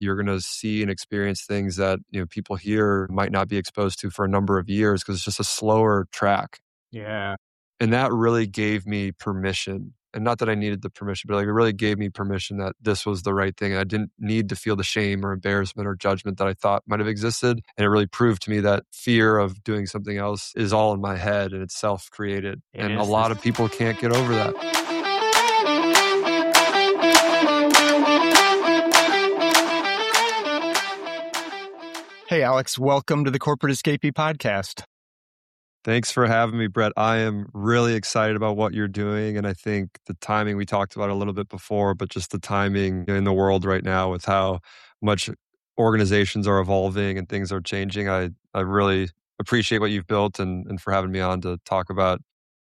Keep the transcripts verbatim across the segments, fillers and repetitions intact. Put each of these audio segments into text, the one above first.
You're going to see and experience things that, you know, people here might not be exposed to for a number of years because it's just a slower track. Yeah. And that really gave me permission. And not that I needed the permission, but like it really gave me permission that this was the right thing. I didn't need to feel the shame or embarrassment or judgment that I thought might have existed. And it really proved to me that fear of doing something else is all in my head and it's self-created. It and a is lot this- of people can't get over that. Hey, Alex, welcome to the Corporate Escapee podcast. Thanks for having me, Brett. I am really excited about what you're doing. And I think the timing, we talked about a little bit before, but just the timing in the world right now with how much organizations are evolving and things are changing. I, I really appreciate what you've built and, and for having me on to talk about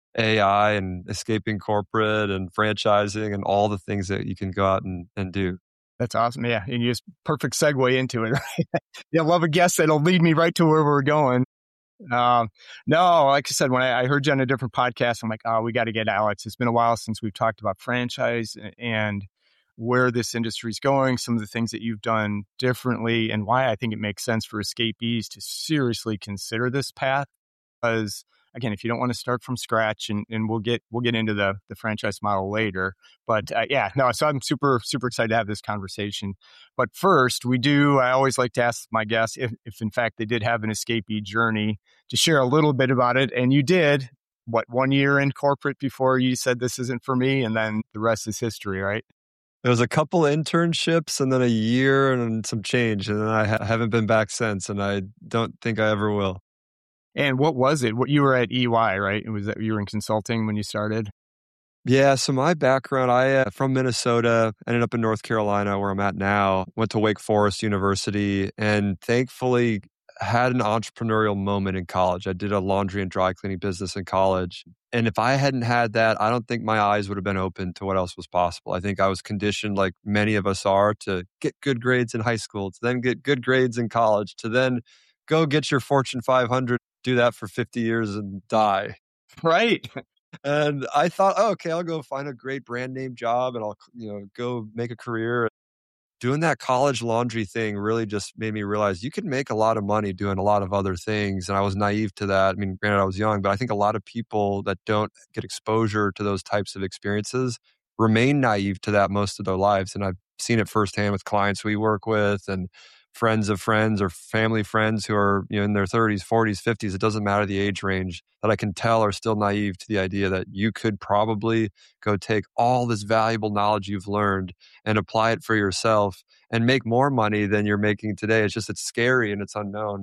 A I and escaping corporate and franchising and all the things that you can go out and, and do. That's awesome. Yeah. And you just perfect segue into it, right? Yeah, love a guest that'll lead me right to where we're going. Um, no, like I said, when I, I heard you on a different podcast, I'm like, oh, we got to get Alex. It's been a while since we've talked about franchise and where this industry is going, some of the things that you've done differently, and why I think it makes sense for escapees to seriously consider this path. Because again, if you don't want to start from scratch, and, and we'll get we'll get into the the franchise model later. But uh, yeah, no, so I'm super super excited to have this conversation. But first, we do. I always like to ask my guests if, if in fact they did have an escapee journey, to share a little bit about it. And you did. What, one year in corporate before you said this isn't for me, and then the rest is history, right? There was a couple internships and then a year and some change, and then I ha- haven't been back since, and I don't think I ever will. And what was it? What, you were at E Y, right? Was that you were in consulting when you started? Yeah, so my background, I uh, from Minnesota, ended up in North Carolina where I'm at now, went to Wake Forest University, and thankfully had an entrepreneurial moment in college. I did a laundry and dry cleaning business in college. And if I hadn't had that, I don't think my eyes would have been open to what else was possible. I think I was conditioned, like many of us are, to get good grades in high school, to then get good grades in college, to then go get your Fortune five hundred, do that for fifty years and die. Right. And I thought, oh, okay, I'll go find a great brand name job and I'll, you know, go make a career. Doing that college laundry thing really just made me realize you can make a lot of money doing a lot of other things. And I was naive to that. I mean, granted, I was young, but I think a lot of people that don't get exposure to those types of experiences remain naive to that most of their lives. And I've seen it firsthand with clients we work with and friends of friends or family friends who are, you know, in their thirties, forties, fifties. It doesn't matter the age range, that I can tell are still naive to the idea that you could probably go take all this valuable knowledge you've learned and apply it for yourself and make more money than you're making today. It's just, it's scary and it's unknown.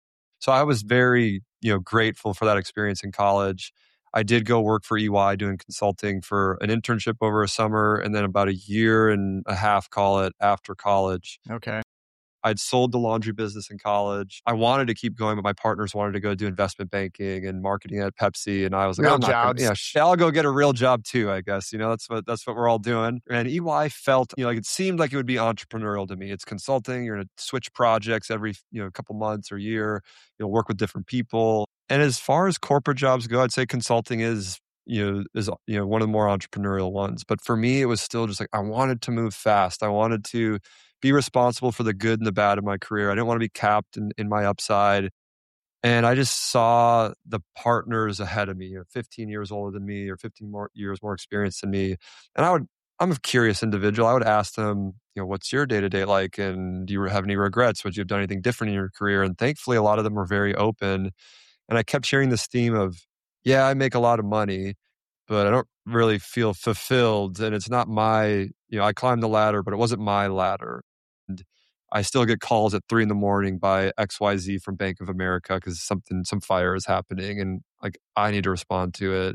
So I was very, you know, grateful for that experience in college. I did go work for E Y doing consulting for an internship over a summer and then about a year and a half, call it, after college. Okay. I'd sold the laundry business in college. I wanted to keep going, but my partners wanted to go do investment banking and marketing at Pepsi. And I was like, Real I'm not gonna, jobs. yeah, sh- I'll go get a real job too, I guess. You know, that's what that's what we're all doing. And E Y felt, you know, like it seemed like it would be entrepreneurial to me. It's consulting. You're going to switch projects every, you know, couple months or year. You'll work with different people. And as far as corporate jobs go, I'd say consulting is, you know, is, you know, one of the more entrepreneurial ones. But for me, it was still just like, I wanted to move fast. I wanted to be responsible for the good and the bad of my career. I didn't want to be capped in, in my upside. And I just saw the partners ahead of me, you know, fifteen years older than me or fifteen more years more experienced than me. And I would, I'm a curious individual. I would ask them, you know, what's your day-to-day like? And do you have any regrets? Would you have done anything different in your career? And thankfully, a lot of them were very open. And I kept hearing this theme of, yeah, I make a lot of money, but I don't really feel fulfilled. And it's not my, you know, I climbed the ladder, but it wasn't my ladder. And I still get calls at three in the morning by X Y Z from Bank of America because something, some fire is happening, and like I need to respond to it.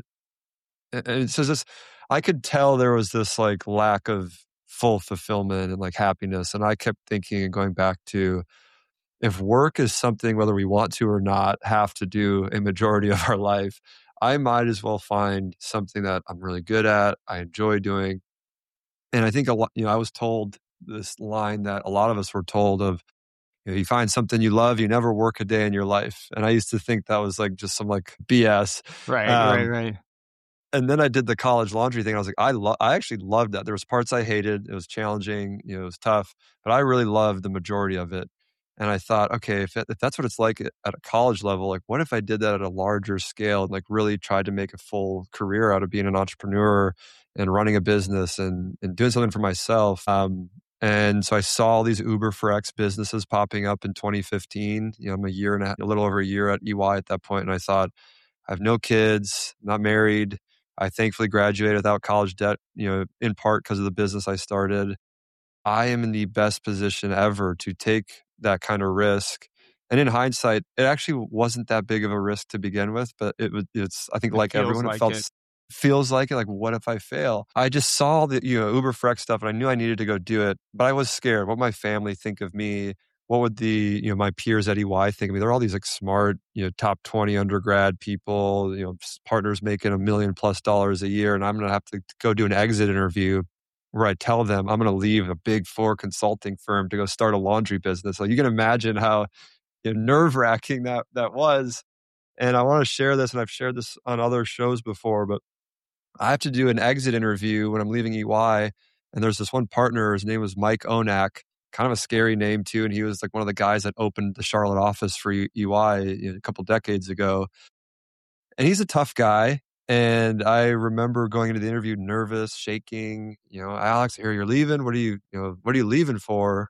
And and it's just this, I could tell there was this like lack of full fulfillment and like happiness. And I kept thinking and going back to, if work is something, whether we want to or not, have to do a majority of our life, I might as well find something that I'm really good at, I enjoy doing. And I think a lot, you know, I was told this line that a lot of us were told of, you know, you find something you love, you never work a day in your life. And I used to think that was like just some like B S. Right, Um, right, right. And then I did the college laundry thing. I was like, I lo- I actually loved that. There was parts I hated. It was challenging, you know, it was tough, but I really loved the majority of it. And I thought, okay, if, it, if that's what it's like at at a college level, like what if I did that at a larger scale and like really tried to make a full career out of being an entrepreneur and running a business and, and doing something for myself. Um, and so I saw all these Uber for X businesses popping up in twenty fifteen. You know, I'm a year and a, a little over a year at E Y at that point, and I thought, I have no kids, not married. I thankfully graduated without college debt, you know, in part because of the business I started. I am in the best position ever to take that kind of risk. And in hindsight, it actually wasn't that big of a risk to begin with, but it was, it's, I think It like feels everyone, it like felt, it. feels like it, like, what if I fail? I just saw the, you know, Uber Frex stuff and I knew I needed to go do it, but I was scared. What would my family think of me? What would the, you know, my peers at E Y think of me? They're all these like smart, you know, top twenty undergrad people, you know, partners making a million plus dollars a year. And I'm going to have to go do an exit interview where I tell them I'm going to leave a big four consulting firm to go start a laundry business. So you can imagine how, you know, nerve wracking that that was. And I want to share this, and I've shared this on other shows before, but I have to do an exit interview when I'm leaving E Y. And there's this one partner, his name was Mike Onak, kind of a scary name too. And he was like one of the guys that opened the Charlotte office for E Y you know, a couple decades ago. And he's a tough guy. And I remember going into the interview nervous, shaking, you know, Alex, here you're leaving. What are you, you know, what are you leaving for?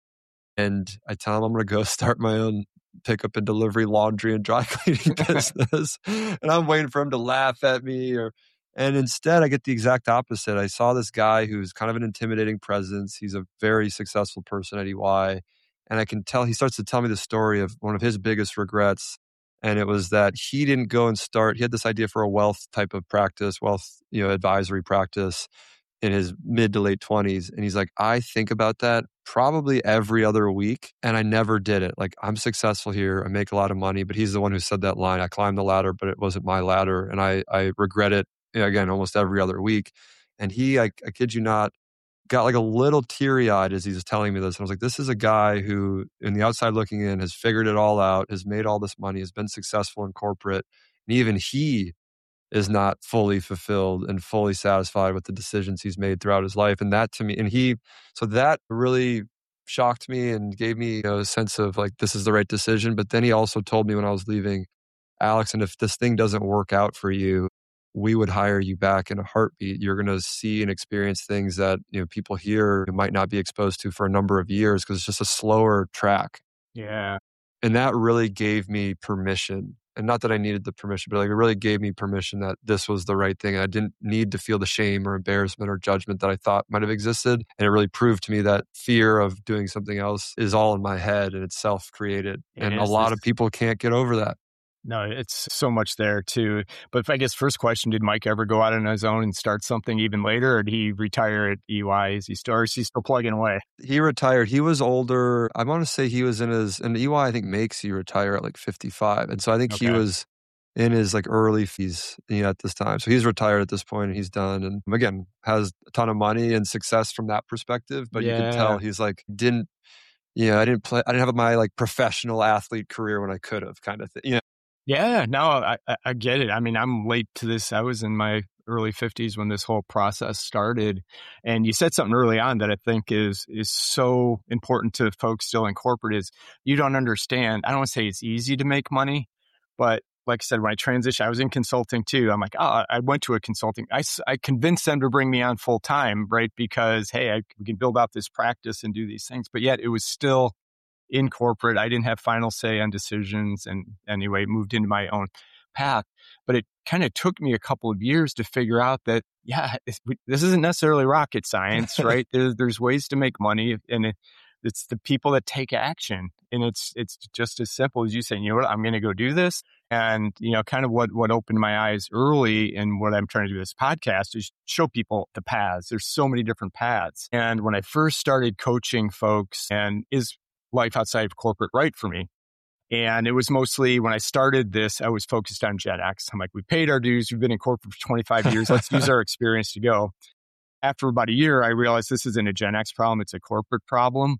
And I tell him I'm going to go start my own pickup and delivery laundry and dry cleaning business. And I'm waiting for him to laugh at me or, and instead I get the exact opposite. I saw this guy who's kind of an intimidating presence. He's a very successful person at E Y. And I can tell, he starts to tell me the story of one of his biggest regrets. And it was that he didn't go and start, he had this idea for a wealth type of practice, wealth, you know, advisory practice in his mid to late twenties. And he's like, I think about that probably every other week. And I never did it. Like, I'm successful here. I make a lot of money. But he's the one who said that line. I climbed the ladder, but it wasn't my ladder. And I, I regret it, you know, again, almost every other week. And he, I, I kid you not, got like a little teary eyed as he was telling me this. And I was like, this is a guy who, in the outside looking in, has figured it all out, has made all this money, has been successful in corporate. And even he is not fully fulfilled and fully satisfied with the decisions he's made throughout his life. And that to me, and he, so that really shocked me and gave me, you know, a sense of like, this is the right decision. But then he also told me when I was leaving, Alex, and if this thing doesn't work out for you, we would hire you back in a heartbeat. You're going to see and experience things that, you know, people here might not be exposed to for a number of years because it's just a slower track. Yeah. And that really gave me permission. And not that I needed the permission, but like it really gave me permission that this was the right thing. I didn't need to feel the shame or embarrassment or judgment that I thought might have existed. And it really proved to me that fear of doing something else is all in my head and it's self-created. It and a is lot this- of people can't get over that. No, it's so much there too. But if I guess first question, did Mike ever go out on his own and start something even later, or did he retire at E Y? Is he still, or is he still plugging away? He retired. He was older. I want to say he was in his, and E Y I think makes you retire at like fifty-five. And so I think Okay. he was in his like early fees, you know, at this time. So he's retired at this point and he's done. And again, has a ton of money and success from that perspective. But you can Yeah. tell he's like, didn't, you know, I didn't play, I didn't have my like professional athlete career when I could have kind of thing. You know? Yeah, no, I, I- I get it. I mean, I'm late to this. I was in my early fifties when this whole process started. And you said something early on that I think is is so important to folks still in corporate is you don't understand. I don't want to say it's easy to make money, but like I said, when I transitioned, I was in consulting too. I'm like, oh, I went to a consulting. I, s- I convinced them to bring me on full time, right? Because, hey, I we can build out this practice and do these things. But yet it was still in corporate. I didn't have final say on decisions and anyway, moved into my own path. But it kind of took me a couple of years to figure out that, yeah, it's, this isn't necessarily rocket science, right? There's, there's ways to make money and it, it's the people that take action. And it's, it's just as simple as you saying, you know what, I'm going to go do this. And, you know, kind of what, what opened my eyes early and what I'm trying to do this podcast is show people the paths. There's so many different paths. And when I first started coaching folks and is life outside of corporate right for me? And it was mostly when I started this, I was focused on Gen X. I'm like, we paid our dues. We've been in corporate for twenty-five years. Let's use our experience to go. After about a year, I realized this isn't a Gen X problem. It's a corporate problem.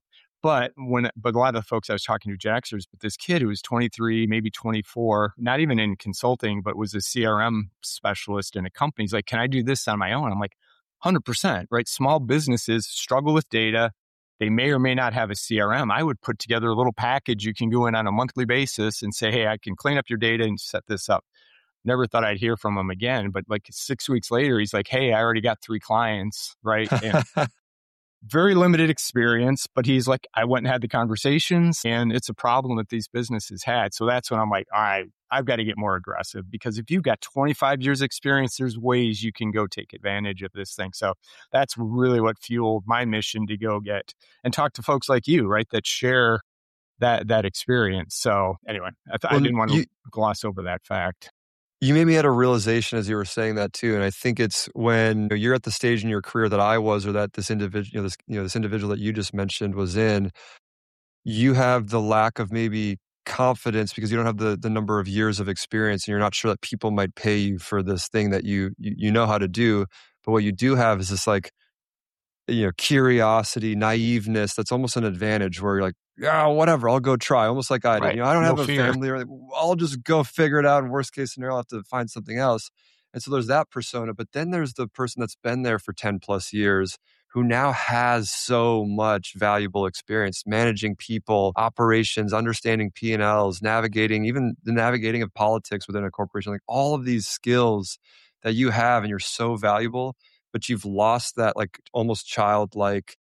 But when, but a lot of the folks I was talking to, Gen Xers, but this kid who was twenty-three, maybe twenty-four, not even in consulting, but was a C R M specialist in a company. He's like, can I do this on my own? I'm like, one hundred percent, right? Small businesses struggle with data. They may or may not have a C R M. I would put together a little package you can go in on a monthly basis and say, hey, I can clean up your data and set this up. Never thought I'd hear from him again. But like six weeks later, he's like, hey, I already got three clients, right? And very limited experience, but he's like, I went and had the conversations, and it's a problem that these businesses had. So that's when I'm like, all right, I've got to get more aggressive, because if you've got twenty-five years experience, there's ways you can go take advantage of this thing. So that's really what fueled my mission to go get and talk to folks like you, right, that share that that experience. So anyway, I, th- Well, I didn't want to you, gloss over that fact. you made me had a realization as you were saying that too, and I think it's when you're at the stage in your career that I was, or that this individual, you know, this you know, this individual that you just mentioned was in. You have the lack of maybe confidence because you don't have the the number of years of experience, and you're not sure that people might pay you for this thing that you you, you know how to do. But what you do have is this like, you know, curiosity, naiveness. That's almost an advantage where you're like, yeah, whatever, I'll go try. Almost like I did. Right. You know, I don't No have a fear. family, or I'll just go figure it out. In worst case scenario, I'll have to find something else. And so there's that persona. But then there's the person that's been there for ten plus years, who now has so much valuable experience managing people, operations, understanding P and Ls, navigating, even the navigating of politics within a corporation, like all of these skills that you have, and you're so valuable, but you've lost that like almost childlikeness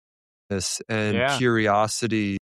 and Yeah. curiosity.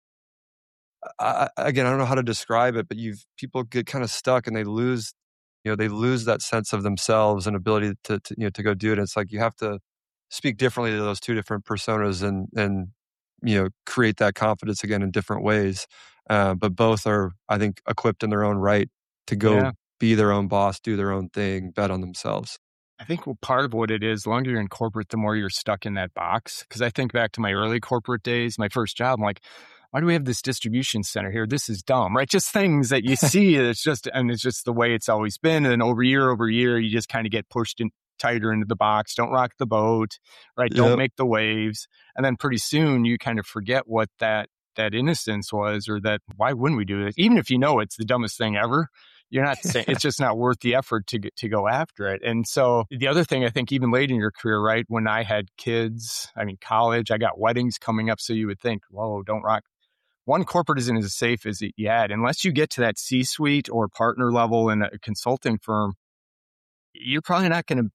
I, I- again, I don't know how to describe it, but you've people get kind of stuck, and they lose, you know, they lose that sense of themselves and ability to, to you know, to go do it. And it's like you have to speak differently to those two different personas, and and you know, create that confidence again in different ways. Uh, but both are, I think, equipped in their own right to go Yeah. be their own boss, do their own thing, bet on themselves. I think well, part of what it is, the longer you're in corporate, the more you're stuck in that box. Because I think back to my early corporate days, my first job, I'm like, why do we have this distribution center here? This is dumb, right? Just things that you see. It's just, and it's just the way it's always been. And then over year over year, you just kind of get pushed in tighter into the box. Don't rock the boat, right? Don't Yep. make the waves. And then pretty soon you kind of forget what that that innocence was, or that why wouldn't we do this? Even if you know it's the dumbest thing ever, you're not saying it's just not worth the effort to get, to go after it. And so the other thing, I think even late in your career, right, when I had kids, I mean, college, I got weddings coming up. So you would think, whoa, don't rock. One, corporate isn't as safe as it yet. Unless you get to that C-suite or partner level in a consulting firm, you're probably not going to,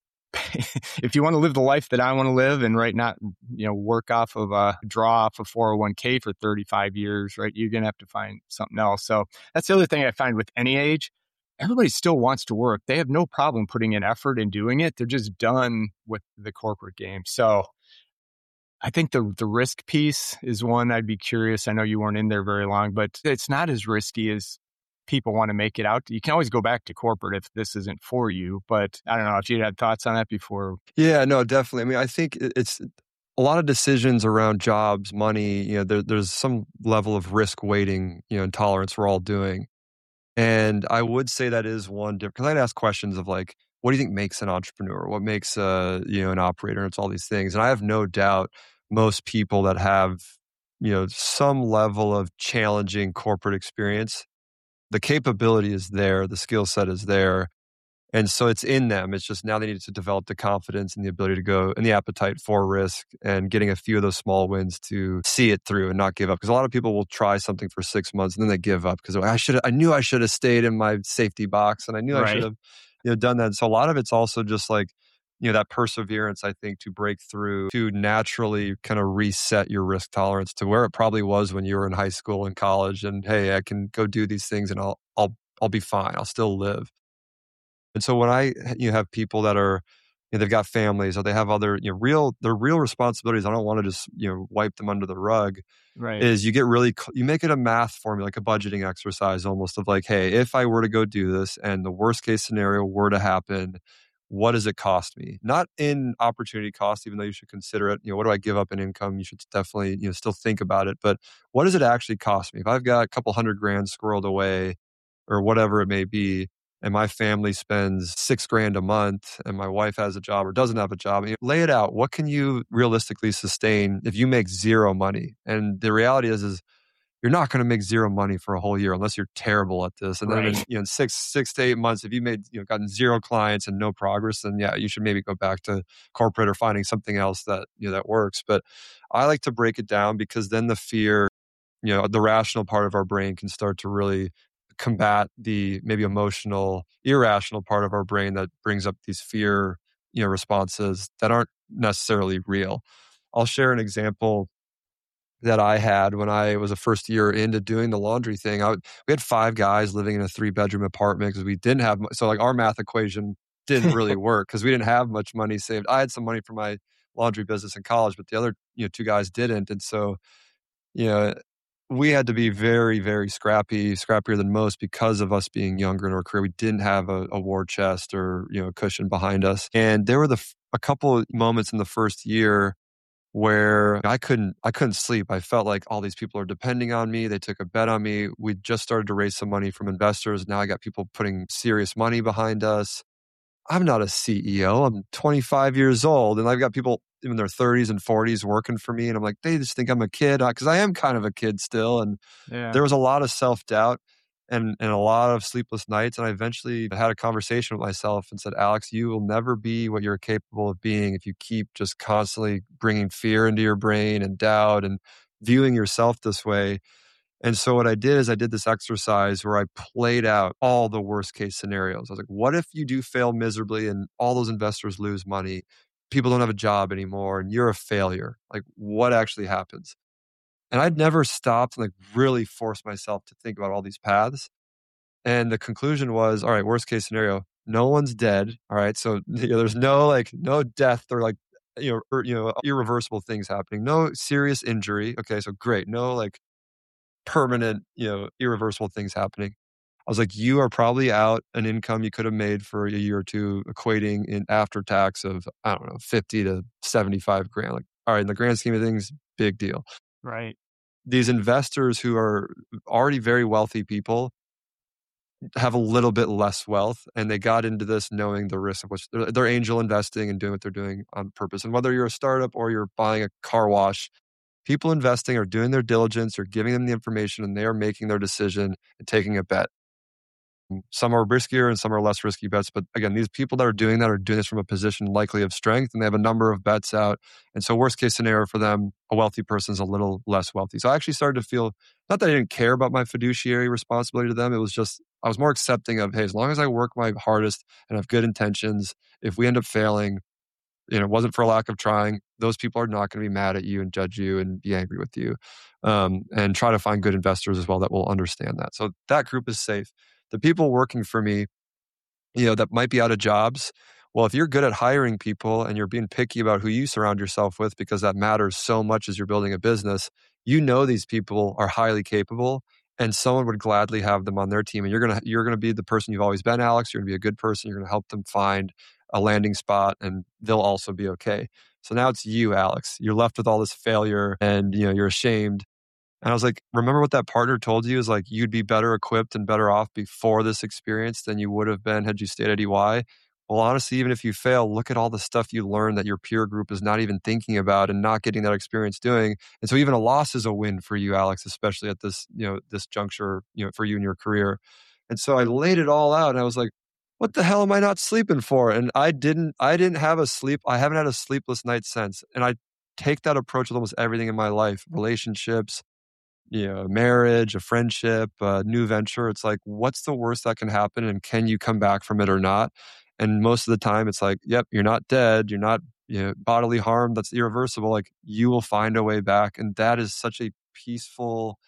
if you want to live the life that I want to live, and right, not, you know, work off of a draw off of four oh one k for thirty-five years, right? You're going to have to find something else. So that's the other thing I find with any age. Everybody still wants to work. They have no problem putting in effort and doing it. They're just done with the corporate game. So I think the the risk piece is one I'd be curious. I know you weren't in there very long, but it's not as risky as people want to make it out. You can always go back to corporate if this isn't for you. But I don't know if you had thoughts on that before. Yeah, no, definitely. I mean, I think it- it's a lot of decisions around jobs, money. You know, there, there's some level of risk weighting, you know, and tolerance we're all doing. And I would say that is one different, because I'd ask questions of like, what do you think makes an entrepreneur? What makes a, you know, an operator? It's all these things. And I have no doubt most people that have, you know, some level of challenging corporate experience, the capability is there, the skill set is there. And so it's in them. It's just now they need to develop the confidence and the ability to go, and the appetite for risk, and getting a few of those small wins to see it through and not give up. Because a lot of people will try something for six months and then they give up because I should, I knew I should have stayed in my safety box, and I knew I should Right. have, you know, done that. And so a lot of it's also just like, you know, that perseverance, I think, to break through, to naturally kind of reset your risk tolerance to where it probably was when you were in high school and college. And hey, I can go do these things and I'll, I'll, I'll be fine. I'll still live. And so when I, you have people that are, you know, they've got families, or they have other, you know, real, their real responsibilities, I don't want to just, you know, wipe them under the rug, Right. is you get really, you make it a math formula, like a budgeting exercise almost, of like, hey, if I were to go do this and the worst case scenario were to happen, what does it cost me? Not in opportunity cost, even though you should consider it. You know, what do I give up in income? You should definitely, you know, still think about it. But what does it actually cost me? If I've got a couple hundred grand squirreled away or whatever it may be, and my family spends six grand a month and my wife has a job or doesn't have a job, you know, lay it out. What can you realistically sustain if you make zero money? And the reality is, is you're not going to make zero money for a whole year unless you're terrible at this. And then Right. in, you know, in six, six to eight months, if you made, you know, gotten zero clients and no progress, then yeah, you should maybe go back to corporate or finding something else that, you know, that works. But I like to break it down because then the fear, you know, the rational part of our brain can start to really combat the maybe emotional, irrational part of our brain that brings up these fear, you know, responses that aren't necessarily real. I'll share an example that I had when I was a first year into doing the laundry thing. I would, we had five guys living in a three bedroom apartment because we didn't have, so like our math equation didn't really work because we didn't have much money saved. I had some money for my laundry business in college, but the other, you know, two guys didn't. And so, you know, we had to be very, very scrappy, scrappier than most because of us being younger in our career. We didn't have a, a war chest or, you know, a cushion behind us. And there were the a couple of moments in the first year where I couldn't I couldn't sleep. I felt like all these people are depending on me. They took a bet on me. We just started to raise some money from investors. Now I got people putting serious money behind us. I'm not a C E O. I'm twenty-five years old and I've got people in their thirties and forties working for me. And I'm like, they just think I'm a kid because I am kind of a kid still. And Yeah. there was a lot of self-doubt and, and a lot of sleepless nights. And I eventually had a conversation with myself and said, Alex, you will never be what you're capable of being if you keep just constantly bringing fear into your brain and doubt and viewing yourself this way. And so what I did is I did this exercise where I played out all the worst case scenarios. I was like, what if you do fail miserably and all those investors lose money? People don't have a job anymore and you're a failure. Like what actually happens? And I'd never stopped and like really forced myself to think about all these paths. And the conclusion was, all right, worst case scenario, no one's dead. All right. So you know, there's no like no death or like, you know, or, you know, irreversible things happening. No serious injury. Okay. So great. No like permanent, you know, irreversible things happening. I was like, you are probably out an income you could have made for a year or two, equating in after tax of, I don't know, fifty to seventy-five grand. Like, all right, in the grand scheme of things, big deal. Right. These investors who are already very wealthy people have a little bit less wealth, and they got into this knowing the risk of which they're, they're angel investing and doing what they're doing on purpose. And whether you're a startup or you're buying a car wash, people investing are doing their diligence, are giving them the information, and they are making their decision and taking a bet. Some are riskier and some are less risky bets. But again, these people that are doing that are doing this from a position likely of strength, and they have a number of bets out. And so worst case scenario for them, a wealthy person is a little less wealthy. So I actually started to feel, not that I didn't care about my fiduciary responsibility to them. It was just, I was more accepting of, hey, as long as I work my hardest and have good intentions, if we end up failing, you know, it wasn't for a lack of trying. Those people are not going to be mad at you and judge you and be angry with you. Um, and try to find good investors as well that will understand that. So that group is safe. The people working for me, you know, that might be out of jobs. Well, if you're good at hiring people and you're being picky about who you surround yourself with, because that matters so much as you're building a business, you know these people are highly capable and someone would gladly have them on their team. And you're gonna you're gonna be the person you've always been, Alex. You're gonna be a good person. You're gonna help them find a landing spot, and they'll also be okay. So now it's you, Alex. You're left with all this failure, and you know you're ashamed. And I was like, remember what that partner told you is like, you'd be better equipped and better off before this experience than you would have been had you stayed at E Y. Well, honestly, even if you fail, look at all the stuff you learned that your peer group is not even thinking about and not getting that experience doing. And so even a loss is a win for you, Alex, especially at this, you know, this juncture, you know, for you in your career. And so I laid it all out and I was like, what the hell am I not sleeping for? And I didn't, I didn't have a sleep. I haven't had a sleepless night since. And I take that approach with almost everything in my life, relationships, you know, marriage, a friendship, a new venture. It's like, what's the worst that can happen? And can you come back from it or not? And most of the time it's like, yep, you're not dead. You're not, you know, bodily harm that's irreversible. Like you will find a way back. And that is such a peaceful,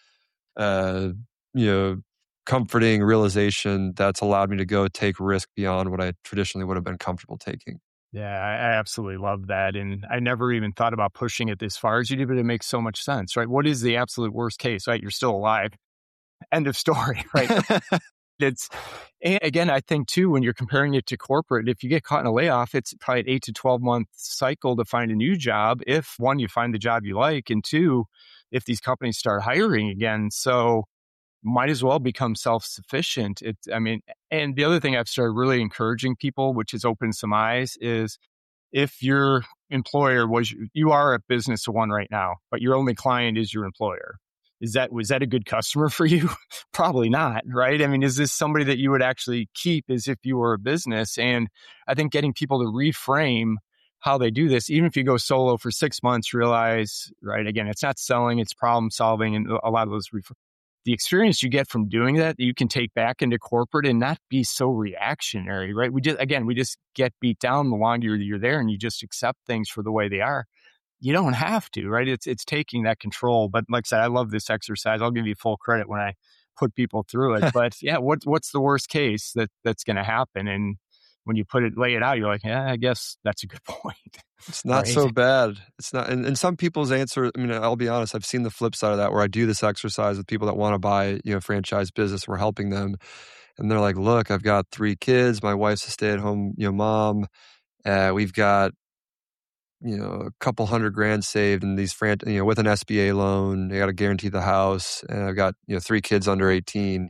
uh, you know, comforting realization that's allowed me to go take risk beyond what I traditionally would have been comfortable taking. Yeah, I I absolutely love that. And I never even thought about pushing it this far as you did, but it makes so much sense, right? What is the absolute worst case, right? You're still alive. End of story, right? It's, and again, I think too, when you're comparing it to corporate, if you get caught in a layoff, it's probably an eight to twelve month cycle to find a new job. If one, you find the job you like, and two, if these companies start hiring again. So might as well become self-sufficient. It's, I mean, And the other thing I've started really encouraging people, which has opened some eyes, is if your employer was, you are a business of one right now, but your only client is your employer. Is that, was that a good customer for you? Probably not, right? I mean, is this somebody that you would actually keep as if you were a business? And I think getting people to reframe how they do this, even if you go solo for six months, realize, right, again, it's not selling, it's problem solving. And a lot of those, ref- the experience you get from doing that, you can take back into corporate and not be so reactionary, right? We just, again, we just get beat down the longer you're there and you just accept things for the way they are. You don't have to, right? It's it's taking that control. But like I said, I love this exercise. I'll give you full credit when I put people through it. But yeah, what what's the worst case that that's going to happen? And when you put it, lay it out, you're like, yeah, I guess that's a good point. It's not right? so bad. It's not, and, and some people's answer, I mean, I'll be honest, I've seen the flip side of that where I do this exercise with people that want to buy, you know, franchise business. We're helping them. And they're like, look, I've got three kids. My wife's a stay-at-home, you know, mom. Uh, we've got, you know, a couple hundred grand saved in these, fran- you know, with an S B A loan. They got to guarantee the house. And I've got, you know, three kids under eighteen.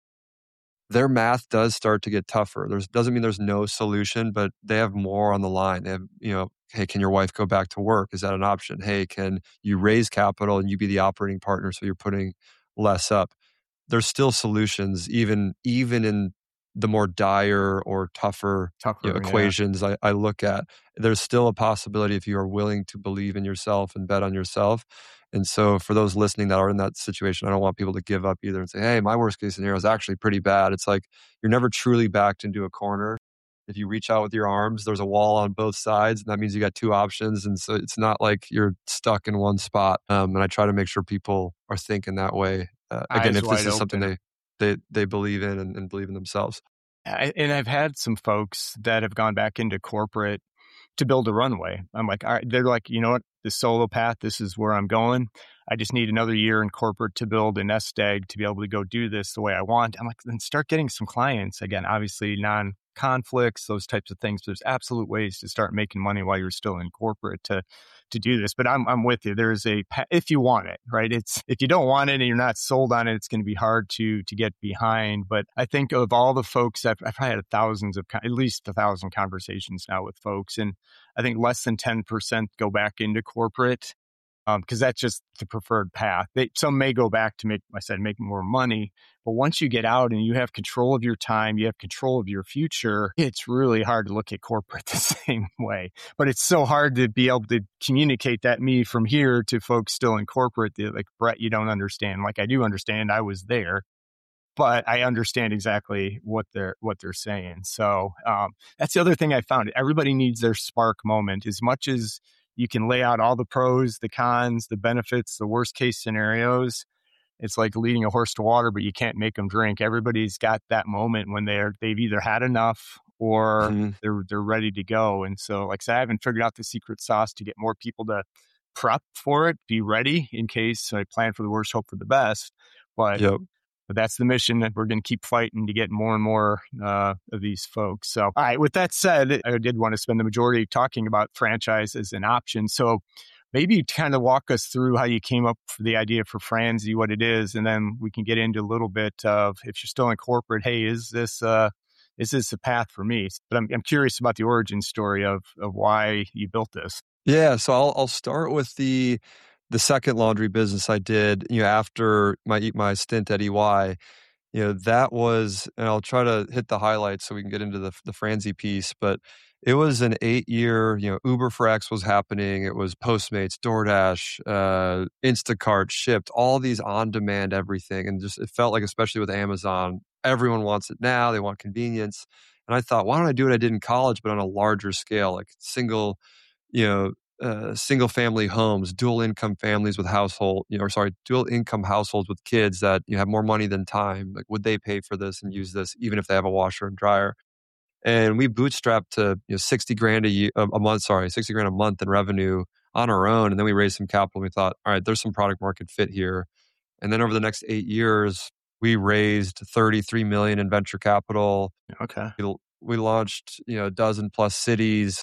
Their math does start to get tougher. There's doesn't mean there's no solution, but they have more on the line. They have, you know, hey, can your wife go back to work? Is that an option? Hey, can you raise capital and you be the operating partner so you're putting less up? There's still solutions, even even in the more dire or tougher, Tougher, you know, yeah. equations I, I look at. There's still a possibility if you are willing to believe in yourself and bet on yourself. And so for those listening that are in that situation, I don't want people to give up either and say, hey, my worst case scenario is actually pretty bad. It's like you're never truly backed into a corner. If you reach out with your arms, there's a wall on both sides, and that means you got two options. And so it's not like you're stuck in one spot. Um, and I try to make sure people are thinking that way. Uh, again, Eyes if this wide is something open. they, they, they believe in and, and believe in themselves. I, and I've had some folks that have gone back into corporate to build a runway. I'm like, all right, they're like, you know what, the solo path, this is where I'm going. I just need another year in corporate to build a nest egg to be able to go do this the way I want. I'm like, then start getting some clients. Again, obviously non-conflicts, those types of things. There's absolute ways to start making money while you're still in corporate to to do this. But I'm I'm with you. There's a, if you want it, right? It's, if you don't want it and you're not sold on it, it's going to be hard to to get behind. But I think of all the folks, I've, I've had thousands of, at least a thousand conversations now with folks. And I think less than ten percent go back into corporate because um, that's just the preferred path. They, some may go back to make, I said, make more money. But once you get out and you have control of your time, you have control of your future, it's really hard to look at corporate the same way. But it's so hard to be able to communicate that me from here to folks still in corporate. They're like, Brett, you don't understand. Like, I do understand. I was there. But I understand exactly what they're what they're saying. So um, that's the other thing I found. Everybody needs their spark moment. As much as you can lay out all the pros, the cons, the benefits, the worst case scenarios, it's like leading a horse to water, but you can't make them drink. Everybody's got that moment when they're they've either had enough or mm-hmm. they're they're ready to go. And so, like I said, I haven't figured out the secret sauce to get more people to prep for it, be ready in case I plan for the worst, hope for the best. But yep. But that's the mission that we're going to keep fighting to get more and more uh, of these folks. So, all right, with that said, I did want to spend the majority talking about franchise as an option. So maybe kind of walk us through how you came up with the idea for Franzi, what it is, and then we can get into a little bit of, if you're still in corporate, hey, is this uh, is this a path for me? But I'm, I'm curious about the origin story of of why you built this. Yeah, so I'll I'll start with the the second laundry business I did, you know, after my my stint at E Y. You know, that was, and I'll try to hit the highlights so we can get into the the Franzi piece, but it was an eight-year, you know, Uber for X was happening. It was Postmates, DoorDash, uh, Instacart, Shipt, all these on-demand everything. And just, it felt like, especially with Amazon, everyone wants it now. They want convenience. And I thought, why don't I do what I did in college, but on a larger scale, like single, you know, uh, single family homes, dual income families with household, you know, or sorry, dual income households with kids that you know, have more money than time. Like, would they pay for this and use this, even if they have a washer and dryer? And we bootstrapped to you know sixty grand a year, a month. Sorry, sixty grand a month in revenue on our own. And then we raised some capital. And we thought, all right, there's some product market fit here. And then over the next eight years, we raised thirty-three million in venture capital. Okay. We, we launched you know a dozen plus cities.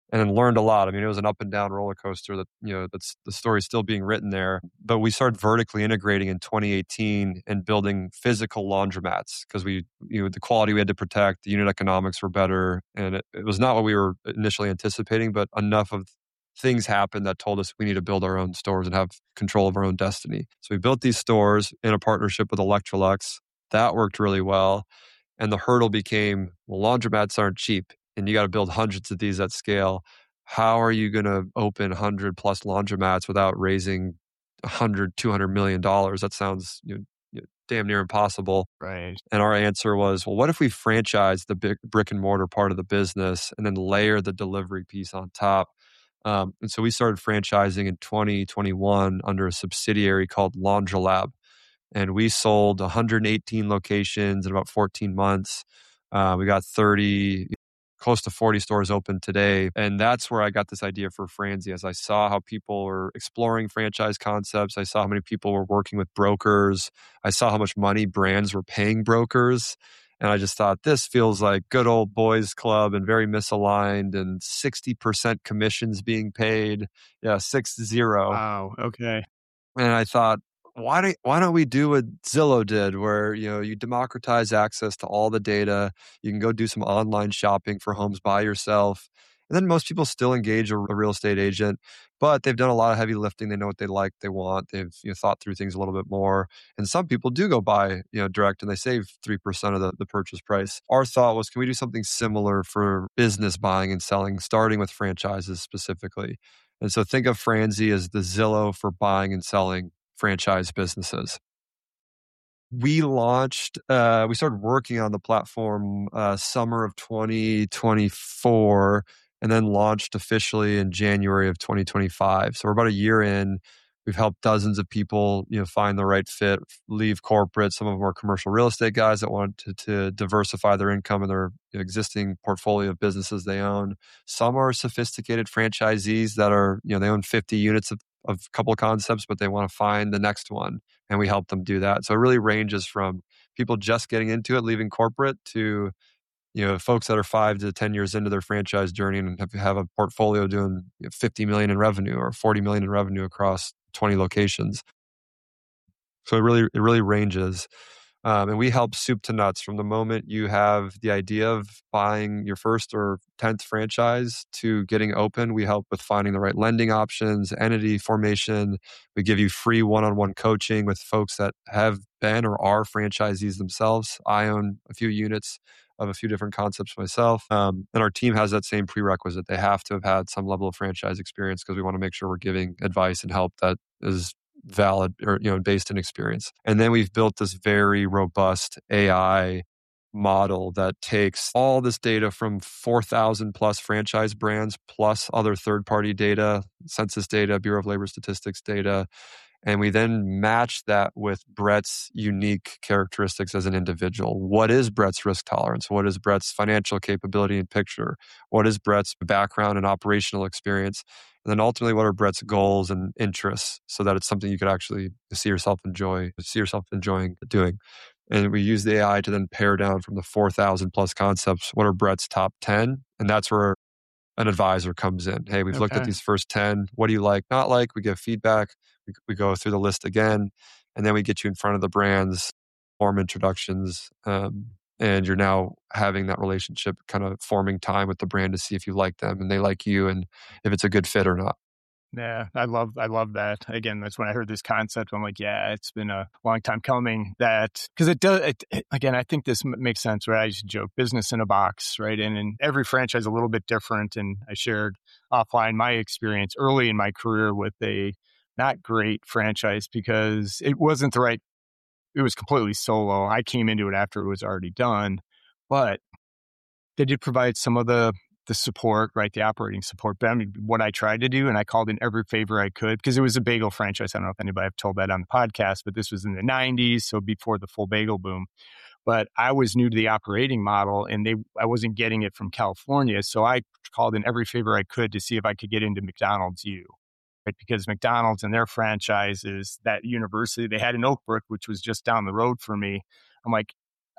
and then learned a lot. I mean, it was an up and down roller coaster that, you know, that's the story's still being written there. But we started vertically integrating in twenty eighteen and building physical laundromats because we, you know, the quality we had to protect, the unit economics were better. And it, it was not what we were initially anticipating, but enough of things happened that told us we need to build our own stores and have control of our own destiny. So we built these stores in a partnership with Electrolux. That worked really well. And the hurdle became, well, laundromats aren't cheap and you got to build hundreds of these at scale. How are you going to open one hundred plus laundromats without raising one hundred, two hundred million dollars? That sounds, you know, you know, damn near impossible. Right. And our answer was, well, what if we franchise the big brick and mortar part of the business and then layer the delivery piece on top? Um, and so we started franchising in twenty twenty-one under a subsidiary called LaundroLab. And we sold one hundred eighteen locations in about fourteen months. Uh, we got thirty, close to forty stores open today. And that's where I got this idea for Franzi. As I saw how people were exploring franchise concepts, I saw how many people were working with brokers. I saw how much money brands were paying brokers. And I just thought, this feels like good old boys club and very misaligned and sixty percent commissions being paid. Yeah, six zero. Wow. Okay. And I thought, why don't why don't we do what Zillow did, where you know you democratize access to all the data, you can go do some online shopping for homes by yourself, and then most people still engage a, a real estate agent, but they've done a lot of heavy lifting. They know what they like, they want. They've you know, thought through things a little bit more, and some people do go buy you know direct, and they save three percent of the, the purchase price. Our thought was, can we do something similar for business buying and selling, starting with franchises specifically? And so think of Franzi as the Zillow for buying and selling franchise businesses. We launched, uh, we started working on the platform uh, summer of twenty twenty-four and then launched officially in January of twenty twenty-five. So we're about a year in. We've helped dozens of people, you know, find the right fit, leave corporate. Some of them are commercial real estate guys that want to, to diversify their income and their existing portfolio of businesses they own. Some are sophisticated franchisees that are, you know, they own fifty units of, of a couple of concepts, but they want to find the next one. And we help them do that. So it really ranges from people just getting into it, leaving corporate, to you know, folks that are five to ten years into their franchise journey and have, have a portfolio doing you know, fifty million in revenue or forty million in revenue across twenty locations. So it really, it really ranges. Um, and we help soup to nuts from the moment you have the idea of buying your first or tenth franchise to getting open. We help with finding the right lending options, entity formation. We give you free one-on-one coaching with folks that have been or are franchisees themselves. I own a few units of a few different concepts myself. Um, and our team has that same prerequisite. They have to have had some level of franchise experience because we want to make sure we're giving advice and help that is valid or you know based in experience. And then we've built this very robust A I model that takes all this data from four thousand plus franchise brands plus other third-party data, census data, Bureau of Labor Statistics data, and we then match that with Brett's unique characteristics as an individual. What is Brett's risk tolerance? What is Brett's financial capability and picture? What is Brett's background and operational experience? And then ultimately, what are Brett's goals and interests so that it's something you could actually see yourself enjoy, see yourself enjoying doing. And we use the A I to then pare down from the four thousand plus concepts. What are Brett's top ten? And that's where an advisor comes in. Hey, we've okay. looked at these first ten. What do you like, not like? We give feedback. We, we go through the list again, and then we get you in front of the brands, form introductions, um, and you're now having that relationship, kind of forming time with the brand to see if you like them and they like you, and if it's a good fit or not. Yeah, I love, I love that. Again, that's when I heard this concept. I'm like, yeah, it's been a long time coming. That because it does. It, it, again, I think this m- makes sense. Right? I used to joke, business in a box, right? And, and every franchise is a little bit different. And I shared offline my experience early in my career with a not great franchise because it wasn't the right. It was completely solo. I came into it after it was already done, but they did provide some of the. the support, right? The operating support. But I mean, what I tried to do, and I called in every favor I could, because it was a bagel franchise. I don't know if anybody have told that on the podcast, but this was in the nineties, so before the full bagel boom. But I was new to the operating model, and they I wasn't getting it from California, so I called in every favor I could to see if I could get into McDonald's U, right? Because McDonald's and their franchises, that university they had in Oak Brook, which was just down the road for me. I'm like,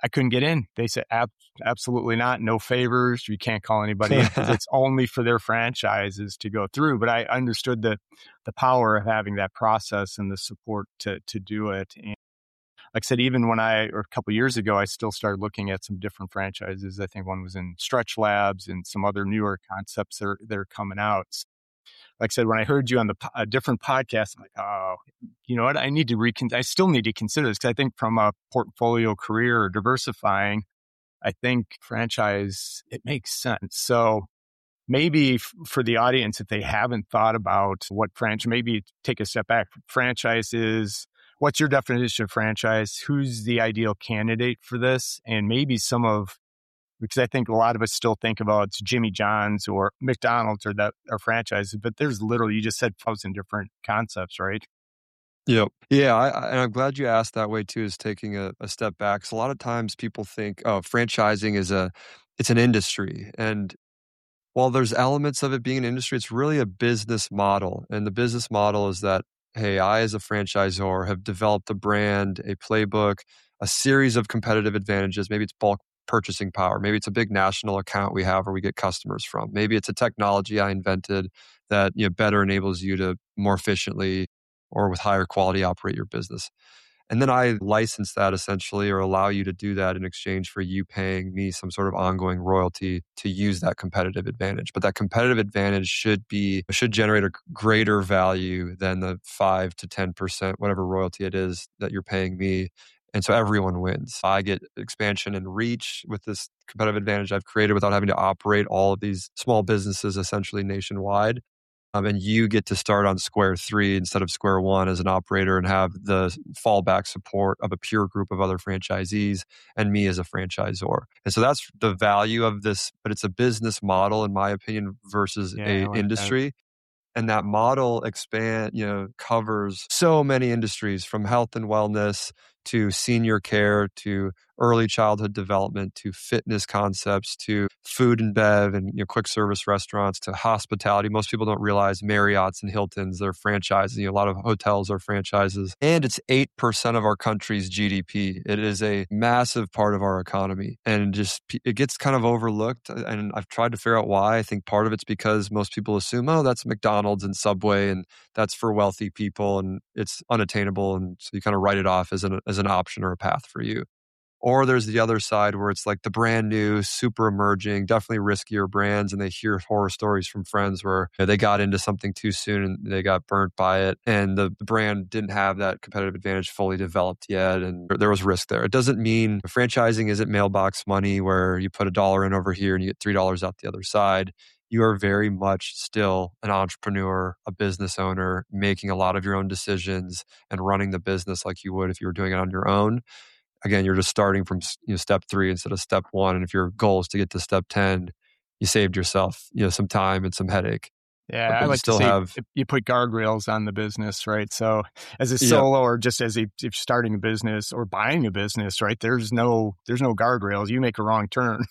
I couldn't get in. They said, Ab- absolutely not. No favors. You can't call anybody in because it's only for their franchises to go through. But I understood the the power of having that process and the support to to do it. And like I said, even when I, or a couple of years ago, I still started looking at some different franchises. I think one was in Stretch Labs and some other newer concepts that are, that are coming out. Like I said, when I heard you on the a different podcast, I'm like, oh, you know what? I need to recon. I still need to consider this because I think from a portfolio career or diversifying, I think franchise, it makes sense. So maybe f- for the audience, if they haven't thought about what franchise, maybe take a step back. Franchise is, what's your definition of franchise? Who's the ideal candidate for this? And maybe some of, because I think a lot of us still think about it's Jimmy John's or McDonald's or that are franchises, but there's literally, you just said a thousand different concepts, right? Yep. Yeah, I, I, and I'm glad you asked that way too, is taking a, a step back. So a lot of times people think, oh, franchising is a, it's an industry. And while there's elements of it being an industry, it's really a business model. And the business model is that, hey, I as a franchisor have developed a brand, a playbook, a series of competitive advantages. Maybe it's bulk purchasing power. Maybe it's a big national account we have where we get customers from. Maybe it's a technology I invented that, you know, better enables you to more efficiently or with higher quality operate your business. And then I license that essentially, or allow you to do that in exchange for you paying me some sort of ongoing royalty to use that competitive advantage. But that competitive advantage should be, should generate a greater value than the five to ten percent, whatever royalty it is that you're paying me. And so everyone wins. I get expansion and reach with this competitive advantage I've created without having to operate all of these small businesses essentially nationwide. Um, and you get to start on square three instead of square one as an operator and have the fallback support of a pure group of other franchisees and me as a franchisor. And so that's the value of this, but it's a business model, in my opinion, versus Yeah, I a like that. industry. And that model expand, you know, covers so many industries from health and wellness to senior care to early childhood development to fitness concepts to food and bev and, you know, quick service restaurants to hospitality. Most people don't realize Marriott's and Hilton's, they're franchises. You know, a lot of hotels are franchises. And it's eight percent of our country's G D P. It is a massive part of our economy. And just, it gets kind of overlooked. And I've tried to figure out why. I think part of it's because most people assume, oh, that's McDonald's and Subway and that's for wealthy people and it's unattainable. And so you kind of write it off as an, as an option or a path for you. Or there's the other side where it's like the brand new, super emerging, definitely riskier brands. And they hear horror stories from friends where, you know, they got into something too soon and they got burnt by it. And the, the brand didn't have that competitive advantage fully developed yet. And there was risk there. It doesn't mean franchising isn't mailbox money where you put a dollar in over here and you get three dollars out the other side. You are very much still an entrepreneur, a business owner, making a lot of your own decisions and running the business like you would if you were doing it on your own. Again, you're just starting from, you know, step three instead of step one. And if your goal is to get to step ten, you saved yourself, you know, some time and some headache. Yeah, But, I but you like to still say have, you put guardrails on the business, right? So as a yeah, solo or just as a, if you're starting a business or buying a business, right? There's no there's no guardrails. You make a wrong turn,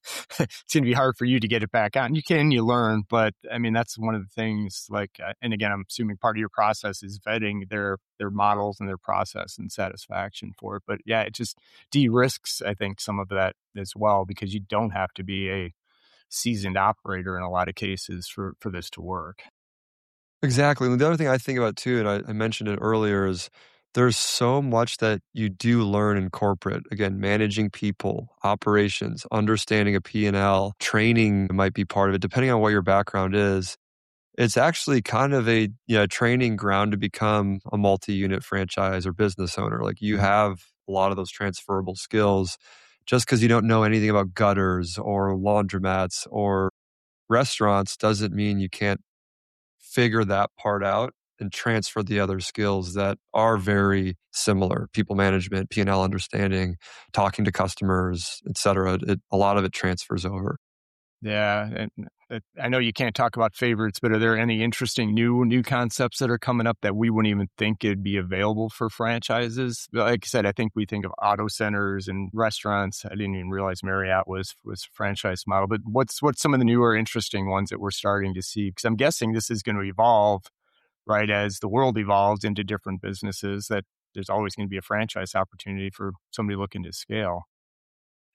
it's going to be hard for you to get it back on. You can, you learn, but I mean that's one of the things. Like, uh, and again, I'm assuming part of your process is vetting their their models and their process and satisfaction for it. But yeah, it just de-risks, I think, some of that as well because you don't have to be a seasoned operator in a lot of cases for for this to work. exactly. And the other thing I think about too, and I, I mentioned it earlier, is there's so much that you do learn in corporate. Again, managing people, operations, understanding a P and L, training might be part of it, depending on what your background is. It's actually kind of a, you know, training ground to become a multi-unit franchise or business owner. Like you have a lot of those transferable skills. Just because you don't know anything about gutters or laundromats or restaurants doesn't mean you can't figure that part out and transfer the other skills that are very similar: people management, P and L understanding, talking to customers, et cetera. It, a lot of it transfers over. Yeah, and uh, I know you can't talk about favorites, but are there any interesting new new concepts that are coming up that we wouldn't even think it'd be available for franchises? Like I said, I think we think of auto centers and restaurants. I didn't even realize Marriott was was a franchise model. But what's what's some of the newer interesting ones that we're starting to see? Because I'm guessing this is going to evolve, right, as the world evolves into different businesses. That there's always going to be a franchise opportunity for somebody looking to scale.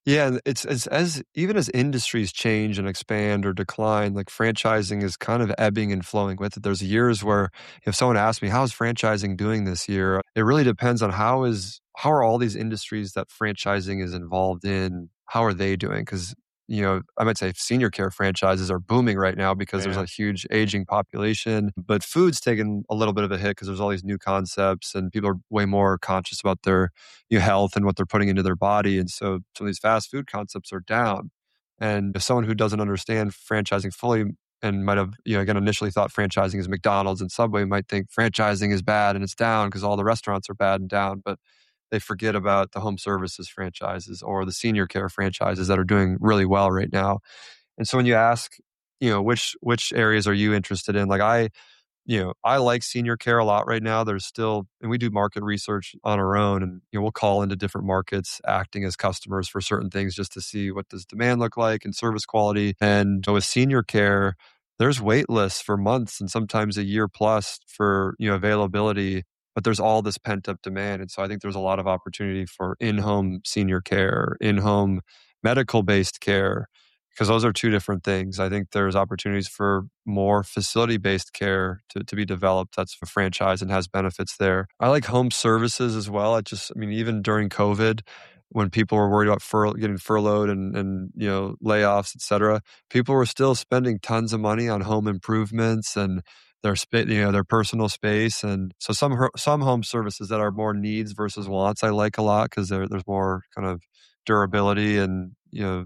Yeah, and it's as as even as industries change and expand or decline, like franchising is kind of ebbing and flowing with it. There's years where if someone asks me, "How's franchising doing this year?" It really depends on how is how are all these industries that franchising is involved in, how are they doing? Because you know, I might say senior care franchises are booming right now because there's Yeah. a huge aging population, but food's taken a little bit of a hit because there's all these new concepts and people are way more conscious about their your health and what they're putting into their body. And so some of these fast food concepts are down. And if someone who doesn't understand franchising fully and might have, you know, again, initially thought franchising is McDonald's and Subway might think franchising is bad and it's down because all the restaurants are bad and down. But they forget about the home services franchises or the senior care franchises that are doing really well right now. And so when you ask, you know, which which areas are you interested in? Like I you know, I like senior care a lot right now. There's still, and we do market research on our own, and you know, we'll call into different markets, acting as customers for certain things, just to see what does demand look like and service quality. And with senior care, there's wait lists for months and sometimes a year plus for you know availability. But there's all this pent up demand, and so I think there's a lot of opportunity for in-home senior care, in-home medical-based care, because those are two different things. I think there's opportunities for more facility-based care to, to be developed. That's a franchise and has benefits there. I like home services as well. I just, I mean, even during COVID, when people were worried about fur- getting furloughed and, and, you know, layoffs, et cetera, people were still spending tons of money on home improvements and their spa- you know, their personal space. And so some, her- some home services that are more needs versus wants, I like a lot because there's more kind of durability and, you know,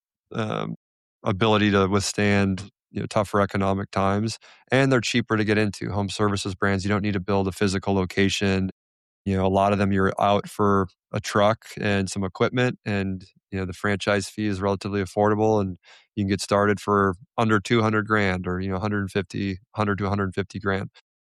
um, ability to withstand you know, tougher economic times, and they're cheaper to get into. Home services brands, you don't need to build a physical location. You know, a lot of them you're out for a truck and some equipment, and you know the franchise fee is relatively affordable, and you can get started for under two hundred grand or you know one hundred fifty, one hundred to one hundred fifty grand.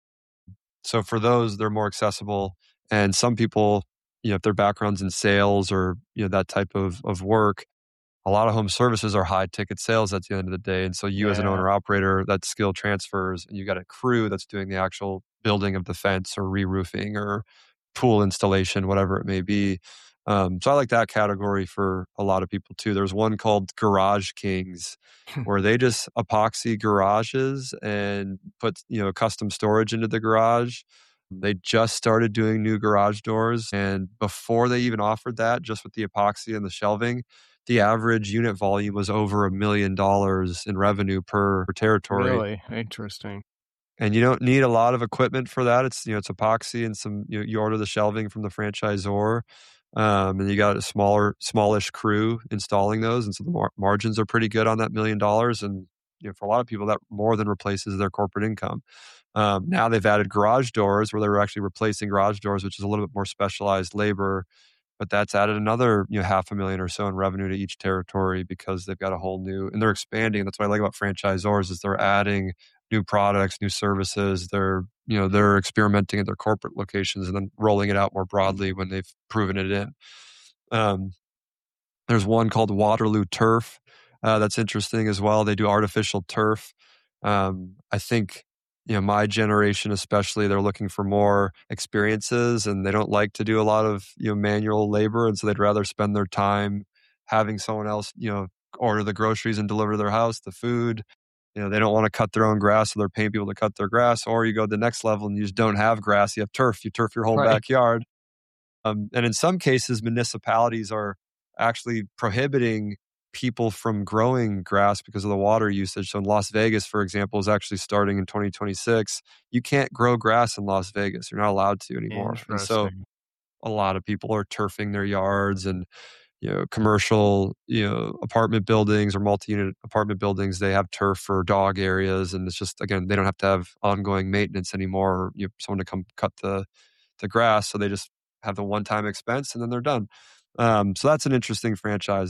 So for those, they're more accessible, and some people, you know, if their background's in sales or you know that type of of work, a lot of home services are high ticket sales at the end of the day. And so you as an Yeah. owner operator, that skill transfers and you got a crew that's doing the actual building of the fence or re-roofing or pool installation, whatever it may be. Um, so I like that category for a lot of people too. There's one called Garage Kings where they just epoxy garages and put, you know, custom storage into the garage. They just started doing new garage doors. And before they even offered that, just with the epoxy and the shelving, the average unit volume was over a million dollars in revenue per, per territory. Really interesting. And you don't need a lot of equipment for that. It's you know it's epoxy and some you, you order the shelving from the franchisor, um, and you got a smaller smallish crew installing those, and so the mar- margins are pretty good on that million dollars. And you know for a lot of people that more than replaces their corporate income. Um, now they've added garage doors where they're actually replacing garage doors, which is a little bit more specialized labor, but that's added another you know half a million or so in revenue to each territory because they've got a whole new and they're expanding. That's what I like about franchisors is they're adding new products, new services. They're you know they're experimenting at their corporate locations and then rolling it out more broadly when they've proven it in. Um, there's one called Waterloo Turf uh, that's interesting as well. They do artificial turf. Um, I think you know my generation especially, they're looking for more experiences and they don't like to do a lot of you know manual labor, and so they'd rather spend their time having someone else you know order the groceries and deliver to their house the food. You know they don't want to cut their own grass, so they're paying people to cut their grass. Or you go to the next level and you just don't have grass, you have turf. You turf your whole Right. backyard. Um, and in some cases, municipalities are actually prohibiting people from growing grass because of the water usage. So in Las Vegas, for example, is actually starting in twenty twenty-six. You can't grow grass in Las Vegas. You're not allowed to anymore. And so Interesting. a lot of people are turfing their yards, and you know, commercial, you know, apartment buildings or multi-unit apartment buildings, they have turf for dog areas. And it's just, again, they don't have to have ongoing maintenance anymore or you know, someone to come cut the the grass. So they just have the one-time expense and then they're done. Um, so that's an interesting franchise.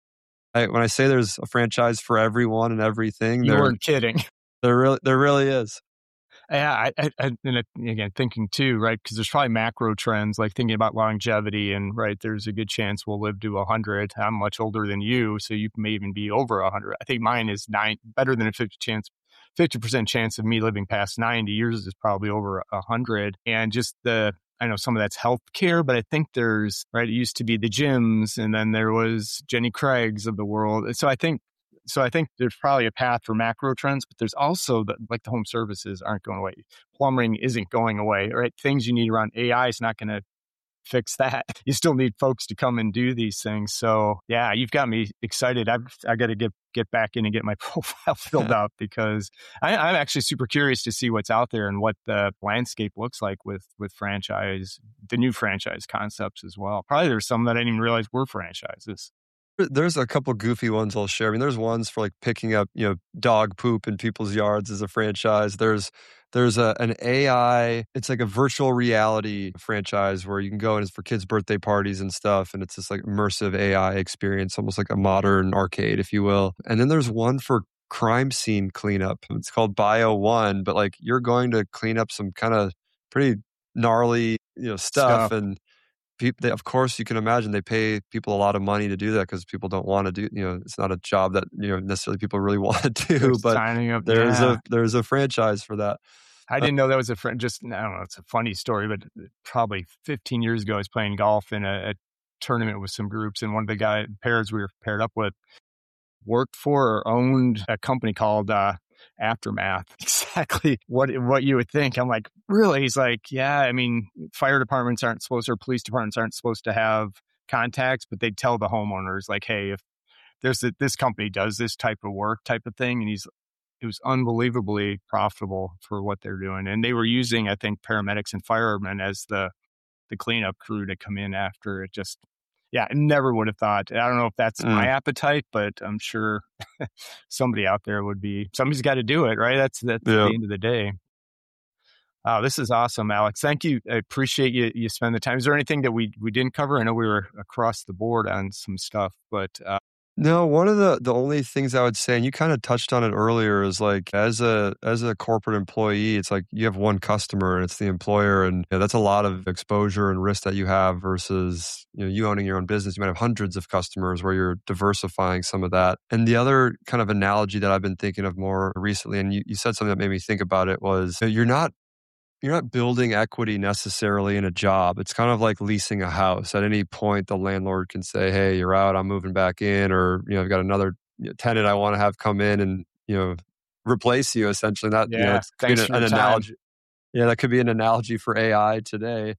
I, when I say there's a franchise for everyone and everything, You there weren't kidding. there really there really is. Yeah, I, I, I and it, again, thinking too, right? Because there's probably macro trends, like thinking about longevity, and right, there's a good chance we'll live to a hundred. I'm much older than you, so you may even be over a hundred. I think mine is nine, better than a fifty chance, fifty percent chance of me living past ninety years is probably over a hundred. And just the I know some of that's healthcare, but I think there's, right, it used to be the gyms, and then there was Jenny Craig's of the world. And so I think, so I think there's probably a path for macro trends, but there's also the, like the home services aren't going away. Plumbing isn't going away, right? Things you need around A I is not going to fix that. You still need folks to come and do these things. So yeah, you've got me excited. I've I got to get get back in and get my profile filled out because I, I'm actually super curious to see what's out there and what the landscape looks like with with franchise, the new franchise concepts as well. Probably there's some that I didn't even realize were franchises. There's a couple goofy ones I'll share. I mean, there's ones for like picking up, you know, dog poop in people's yards as a franchise. There's there's a an A I, it's like a virtual reality franchise where you can go and it's for kids' birthday parties and stuff. And it's this like immersive A I experience, almost like a modern arcade, if you will. And then there's one for crime scene cleanup. It's called Bio One, but like you're going to clean up some kind of pretty gnarly, you know, stuff. Stuff. And people, they, of course, you can imagine they pay people a lot of money to do that because people don't want to do, you know, it's not a job that, you know, necessarily people really want to do, They're but signing up. there's Yeah. a, there's a franchise for that. I didn't know that was a friend. Just, I don't know, it's a funny story, but probably fifteen years ago, I was playing golf in a, a tournament with some groups, and one of the guy pairs we were paired up with worked for or owned a company called uh, Aftermath. Exactly what what you would think. I'm like, really? He's like, yeah. I mean, fire departments aren't supposed, or police departments aren't supposed to have contacts, but they tell the homeowners like, hey, if there's a, this company does this type of work, type of thing, and he's. It was unbelievably profitable for what they're doing. And they were using, I think, paramedics and firemen as the the cleanup crew to come in after it. Just, yeah, I never would have thought. I don't know if that's mm. my appetite, but I'm sure somebody out there would be, somebody's got to do it, right? That's, that's yep. the end of the day. Oh, this is awesome, Alex. Thank you. I appreciate you you spend the time. Is there anything that we, we didn't cover? I know we were across the board on some stuff, but... Uh, No, one of the, the only things I would say, and you kind of touched on it earlier, is like as a as a corporate employee, it's like you have one customer and it's the employer, and you know, that's a lot of exposure and risk that you have versus you know you owning your own business. You might have hundreds of customers where you're diversifying some of that. And the other kind of analogy that I've been thinking of more recently, and you, you said something that made me think about it, was you know, you're not You're not building equity necessarily in a job. It's kind of like leasing a house. At any point, the landlord can say, "Hey, you're out. I'm moving back in," or you know, I've got another tenant I want to have come in and you know replace you. Essentially, that yeah, you know, it's thanks an, for an your analogy. Time. Yeah, that could be an analogy for A I today.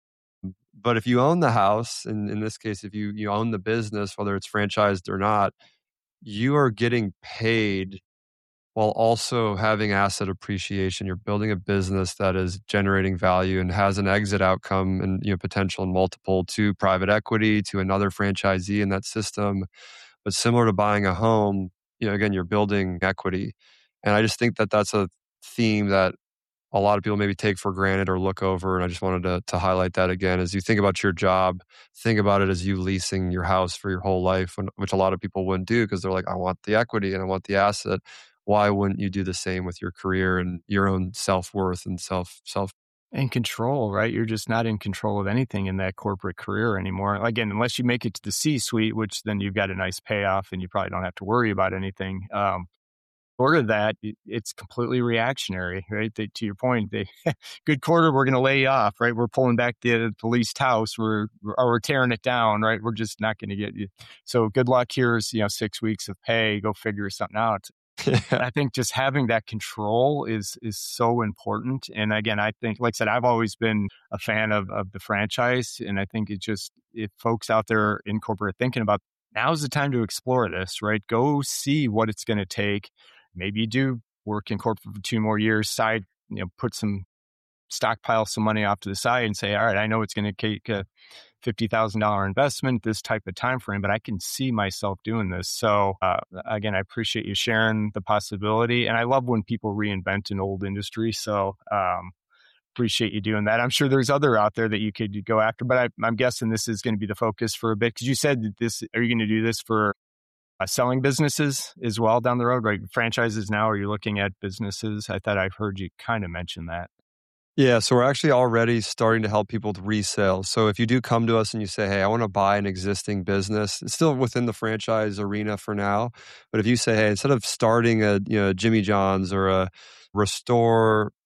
But if you own the house, and in this case, if you you own the business, whether it's franchised or not, you are getting paid while also having asset appreciation. You're building a business that is generating value and has an exit outcome and you know potential and multiple to private equity, to another franchisee in that system. But similar to buying a home, you know, again, you're building equity. And I just think that that's a theme that a lot of people maybe take for granted or look over. And I just wanted to, to highlight that again. As you think about your job, think about it as you leasing your house for your whole life, which a lot of people wouldn't do because they're like, I want the equity and I want the asset. Why wouldn't you do the same with your career and your own self-worth and self self and control, right? You're just not in control of anything in that corporate career anymore. Again, unless you make it to the C-suite, which then you've got a nice payoff and you probably don't have to worry about anything. Um, short of that, it's completely reactionary, right? They, to your point, they good quarter, we're going to lay you off, right? We're pulling back the, the leased house, we're or we're tearing it down, right? We're just not going to get you. So good luck. Here's you know six weeks of pay. Go figure something out. I think just having that control is is so important. And again, I think, like I said, I've always been a fan of, of the franchise. And I think it just, if folks out there in corporate thinking about now's the time to explore this, right? Go see what it's going to take. Maybe you do work in corporate for two more years, side, you know, put some, stockpile some money off to the side and say, all right, I know it's going to take a fifty thousand dollars investment, this type of time frame, but I can see myself doing this. So uh, again, I appreciate you sharing the possibility. And I love when people reinvent an old industry. So um, appreciate you doing that. I'm sure there's other out there that you could go after, but I, I'm guessing this is going to be the focus for a bit. Because you said that this, are you going to do this for uh, selling businesses as well down the road, right? Franchises now, are you looking at businesses? I thought I've heard you kind of mention that. Yeah, so we're actually already starting to help people with resale. So if you do come to us and you say, hey, I want to buy an existing business, it's still within the franchise arena for now. But if you say, hey, instead of starting a you know Jimmy John's or a Restore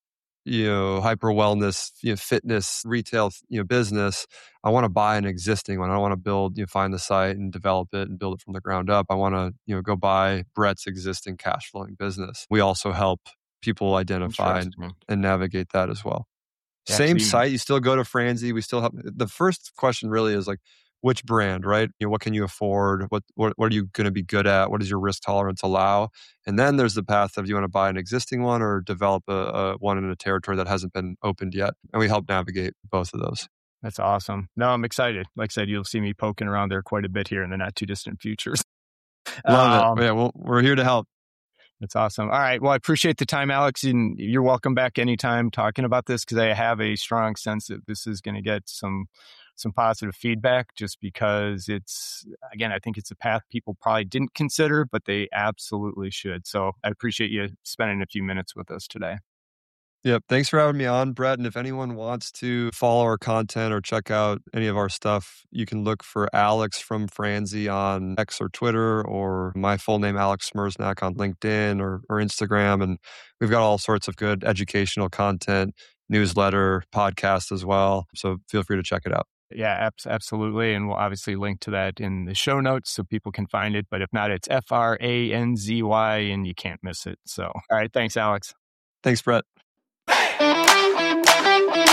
you know, hyper wellness, you know, fitness, retail, you know, business. I want to buy an existing one. I don't want to build, you know, find the site and develop it and build it from the ground up. I want to, you know, go buy Brett's existing cash flowing business. We also help people identify and, and navigate that as well. Yeah, Same so you- site. You still go to Franzi. We still have the first question really is like, which brand, right? You know, what can you afford? What, what, what are you going to be good at? What does your risk tolerance allow? And then there's the path of, do you want to buy an existing one or develop a, a one in a territory that hasn't been opened yet? And we help navigate both of those. That's awesome. No, I'm excited. Like I said, you'll see me poking around there quite a bit here in the not too distant future. Love um, it. Yeah, well, we're here to help. That's awesome. All right. Well, I appreciate the time, Alex, and you're welcome back anytime talking about this, because I have a strong sense that this is going to get some some positive feedback, just because it's, again, I think it's a path people probably didn't consider, but they absolutely should. So I appreciate you spending a few minutes with us today. Yep. Thanks for having me on, Brett. And if anyone wants to follow our content or check out any of our stuff, you can look for Alex from Franzi on X or Twitter, or my full name, Alex Smersnak, on LinkedIn or, or Instagram. And we've got all sorts of good educational content, newsletter, podcast as well. So feel free to check it out. Yeah, absolutely. And we'll obviously link to that in the show notes so people can find it. But if not, it's F R A N Z Y and you can't miss it. So, all right. Thanks, Alex. Thanks, Brett.